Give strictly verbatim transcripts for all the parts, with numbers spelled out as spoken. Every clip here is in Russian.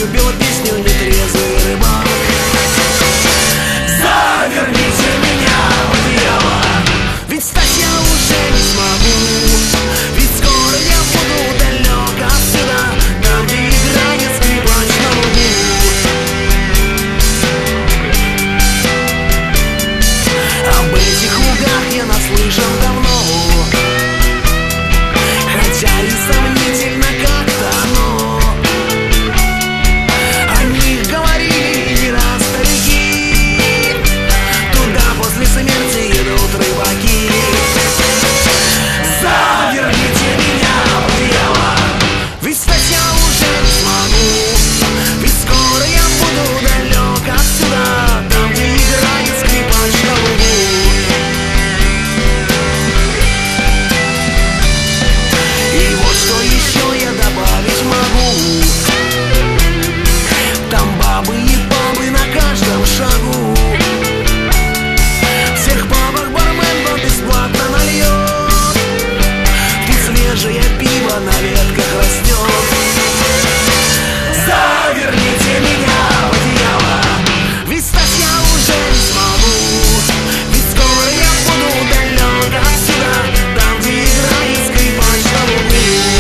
пела песню нетрезвый рыбак. Заверните меня в одеяло, ведь встать я уже не смогу, ведь скоро я буду далек отсюда, там, где играет скрипач на лугу. Об этих лугах я наслышан давно, хотя и сомнительно как-то оно. О них говорили не раз старики, туда после смерти едут рыбаки. Заверните меня в одеяло, ведь встать я уже не смогу, ведь скоро я буду далек отсюда, там, где играет скрипач на лугу. И вот что еще я добавить могу: там бабы и бабы на каждом шагу, всех бабах бармен вам бесплатно нальет, тут свежее пиво на ветках растет. Заверните меня в одеяло, ведь встать я уже не смогу, ведь скоро я буду далек отсюда, там, где играет скрипач на лугу.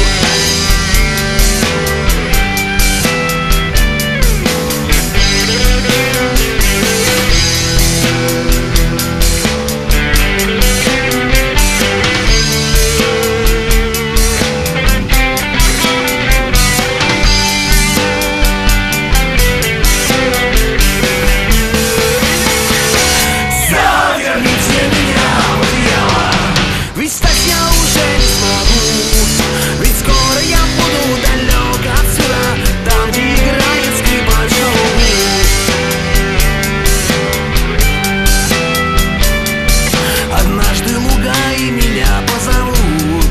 Заверните меня в одеяло, ведь встать я уже не смогу, ведь скоро я буду далек отсюда, там, где играет скрипач на лугу. Однажды луга и меня позовут,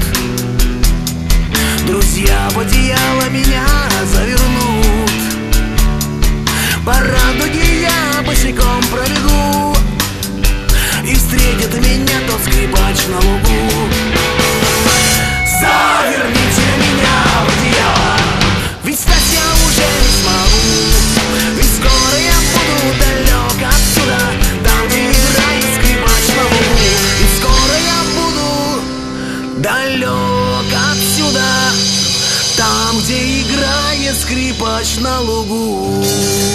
друзья в одеяло меня завернут, по радуге я босиком пробегу, и встретит меня тот скрипач на лугу. Заверните меня в одеяло, ведь встать я уже не смогу, ведь скоро я буду далек отсюда, там, где играет скрипач на лугу. И скоро я буду далек отсюда, там, где играет скрипач на лугу.